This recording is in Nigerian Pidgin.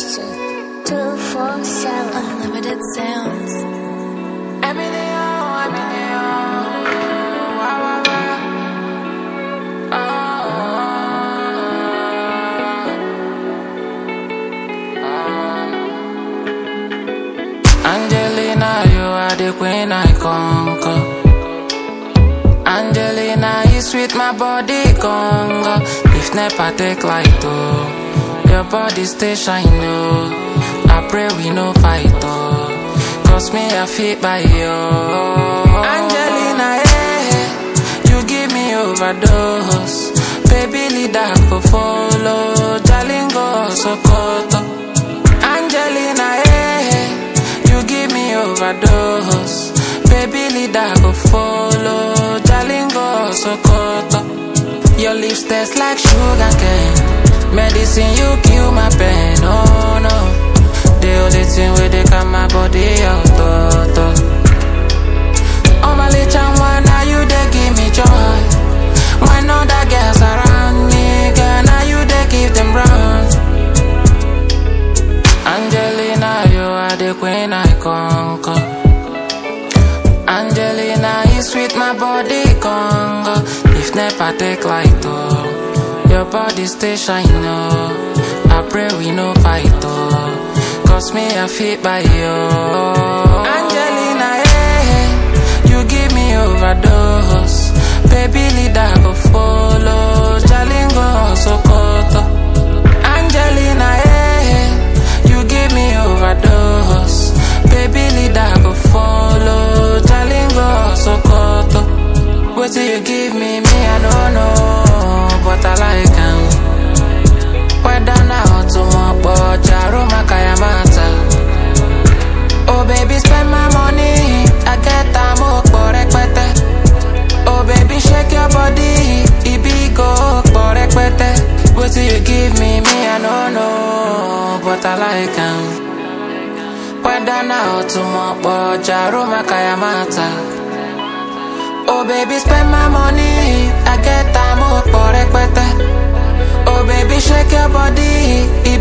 Session 247 Unlimited Sounds. Angelina, you are the queen I conquer. Angelina, you sweet, my body conga. If never take light, oh, your body stay shine, oh. I pray we no fight, oh, cause me I fit by you. Angelina, you give me overdose. Baby, leader go follow. Jalingo, Sokoto. Angelina, you give me overdose. Baby, leader go follow. Jalingo, Sokoto. Your lips taste like sugar cane. Medicine, you kill my pain, oh no. The only thing where they got my body out, oh my little one, now you they give me joy. When other girls around me, girl, now you they give them run. Angelina, you are the queen I conquer. Angelina, you sweet, my body conga. If never take light, oh, your body stay shine, oh. I pray we no fight, oh, cause me I fit by you. Angelina, you give me overdose. Baby, leader go follow. Jalingo, Sokoto. Angelina, you give me overdose. Baby, leader go follow. Jalingo, Sokoto. What do you give me? I don't know, but I like him. Whether now tomorrow, Jaro Makayamata. Oh baby, spend my money. I get a more correct. Oh baby, shake your body. Ibi go correct. What do you give me? I don't know, but I like him. Whether now tomorrow, Jaro Makayamata. Oh baby, spend my money. I get a more correct. Oh baby, shake your body.